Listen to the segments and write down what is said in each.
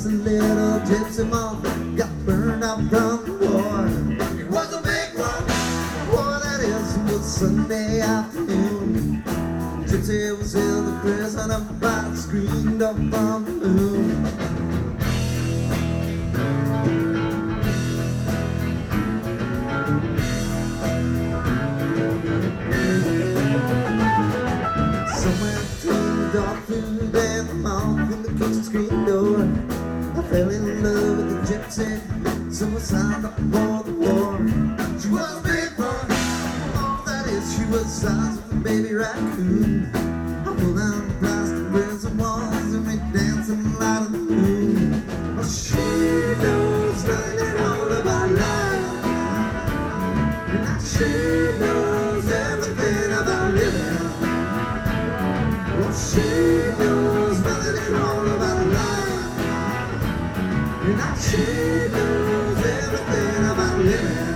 just a little gypsy moth got burned out from the war. It was a big one, boy that is, it was Sunday afternoon. Gypsy was held a prisoner by the screen door from the moon. Somewhere between the dog food and the mouth in the kitchen screen door, I fell in love with the gypsy, so I signed up for the war. She was a big one, oh that is, she was the size of a baby raccoon. I pulled down the plastic prison walls and we dancing light in the moon. Oh, she knows nothing all about life, and she knows everything about living. Well, she knows nothing at all about life, and she knows everything about living.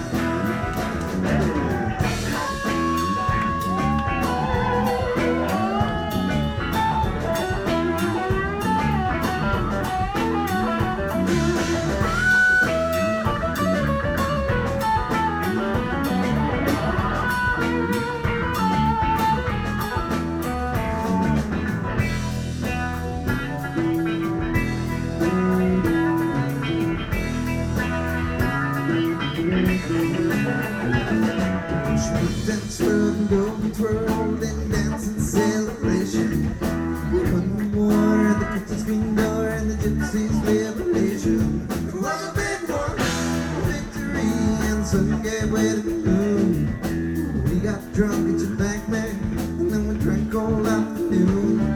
And twirled and go and twirled and danced in celebration. We won the war and the kitchen screen door and the gypsies' liberation. It was a big one, victory, and sun gave way to the moon. We got drunk at your bank, man, and then we drank all afternoon.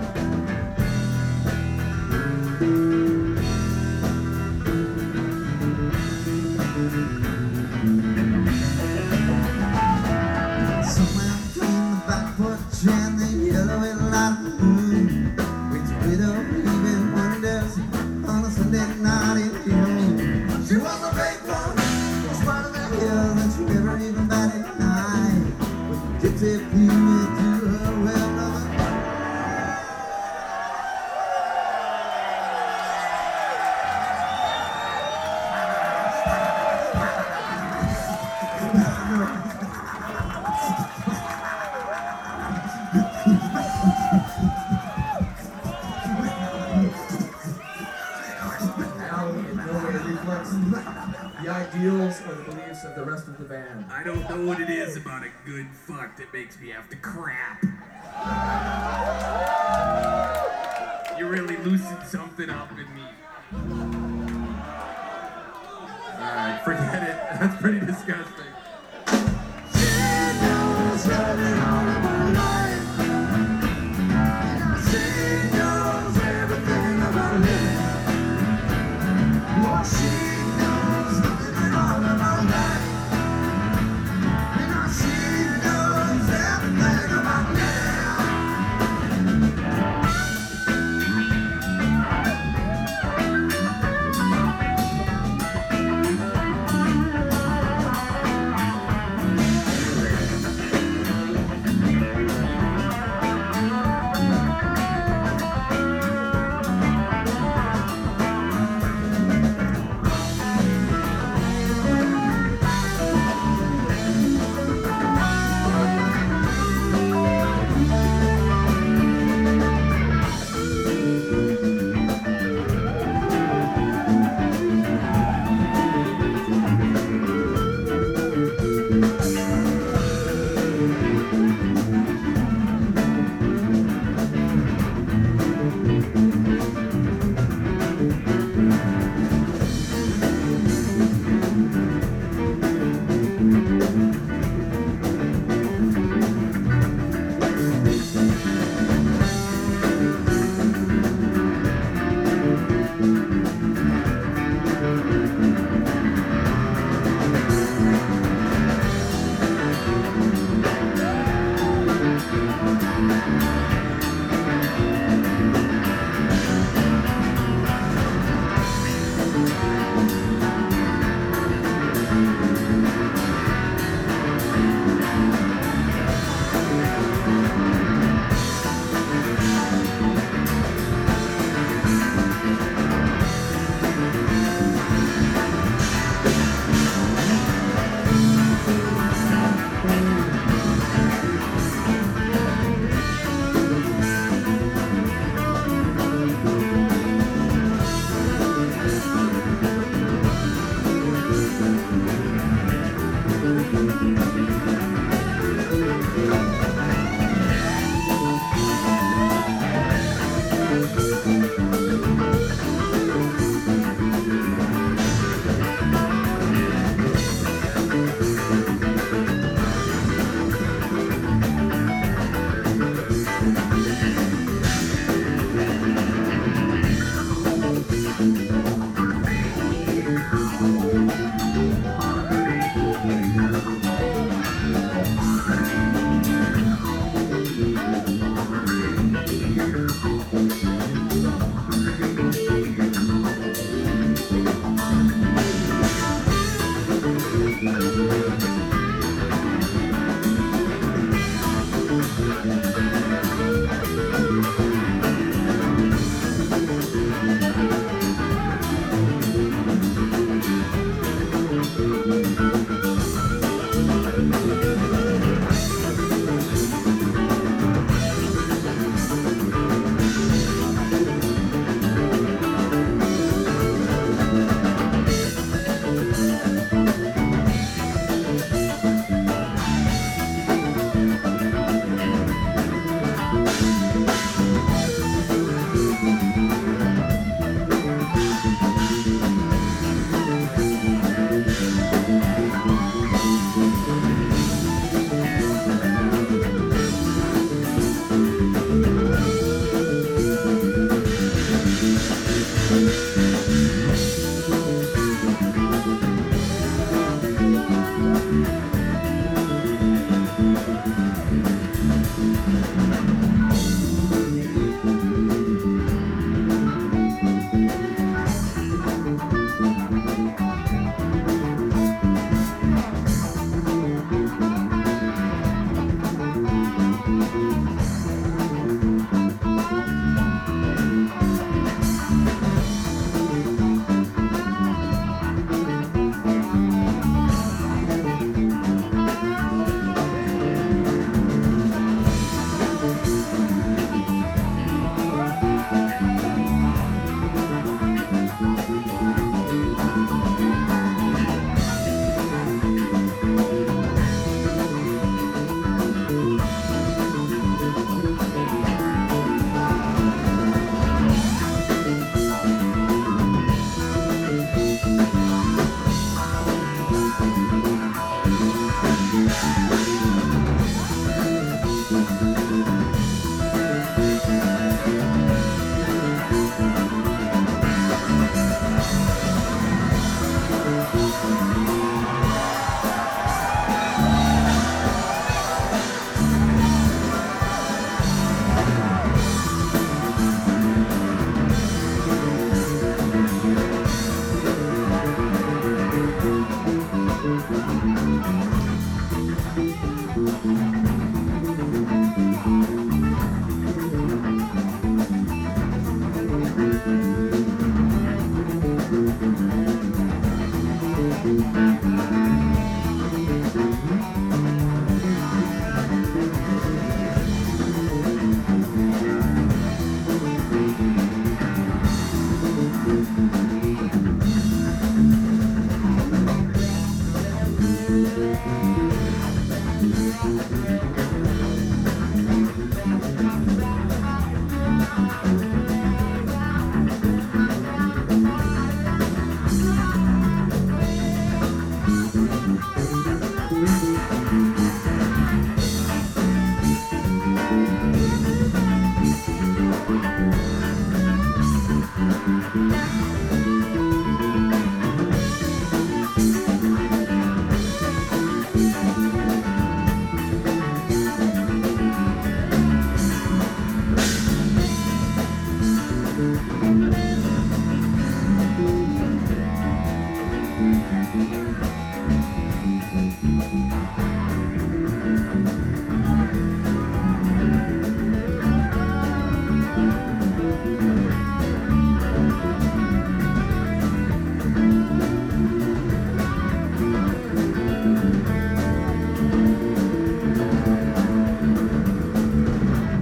Somewhere between the back porch and the yellow and light of the moon, waits a widow leaving wonders on a Sunday night in June. She was a big one, in spite of that hill, and she never even batted an eye. When the gypsy flew into her well-known the ideals or the beliefs of the rest of the band. I don't know what it is about a good fuck that makes me have to crap. You really loosened something up in me. Alright, forget it. That's pretty disgusting.